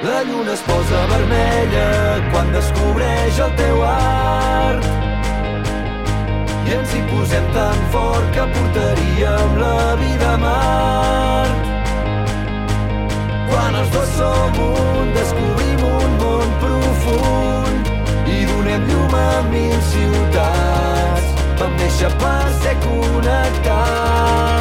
La lluna es posa vermella quan descobreix el teu art i ens hi posem tan fort que portaríem la vida a Mart. Quan els dos som un, descobrim un món profund i donem llum a 1000 ciutats. Vam néixer per ser connectats.